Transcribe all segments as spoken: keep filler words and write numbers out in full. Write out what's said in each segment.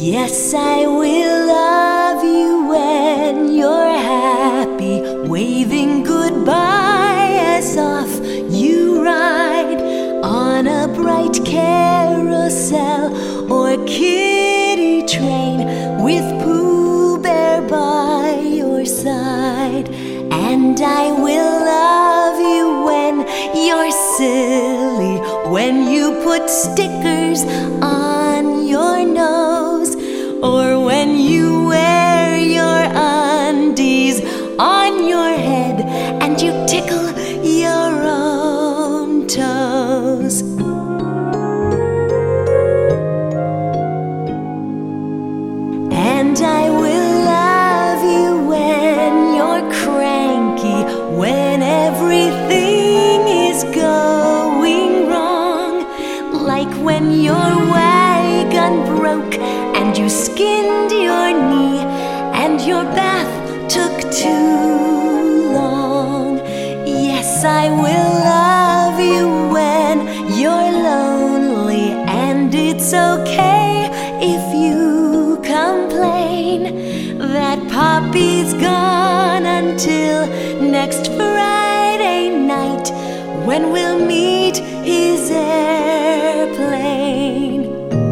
Yes, I will love you when you're happy, waving goodbye as off you ride on a bright carousel or kiddie train with Pooh Bear by your side. And I will love you when you're silly, when you put stickers on your nose, or when you wear your undies on your head and you tickle your own toes. And I will love you when you're cranky, when everything is going wrong, like when your wagon broke and you skinned your knee and your bath took too long. Yes, I will love you when you're lonely, and it's okay if you complain that Poppy's gone until next Friday night, when we'll meet his airplane.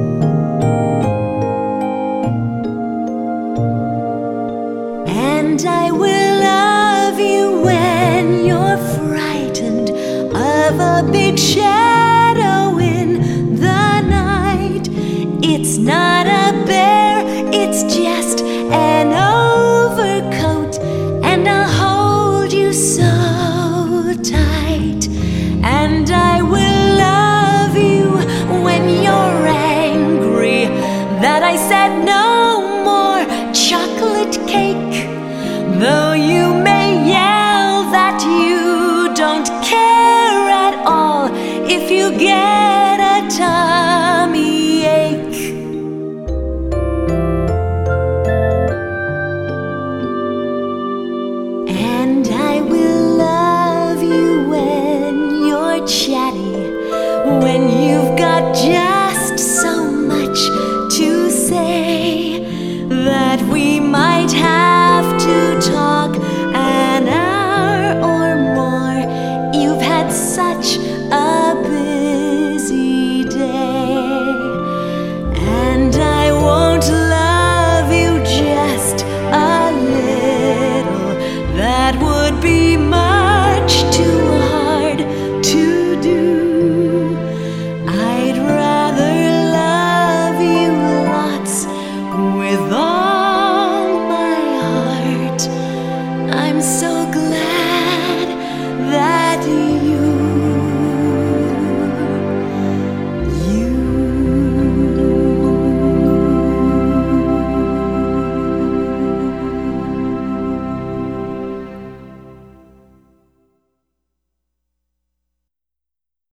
And I will love you when you're frightened of a big shadow in the night. It's not a bear, it's just an overcoat, and I'll hold you so tight. And I will love you when you're angry that I said no more chocolate cake, though you may yell that you don't care at all if you get a tummy ache. And I will love you when you're chatty, when you've got just so much to say that we might have to talk an hour or more. You've had such a busy day. And I won't love you just a little, that would be my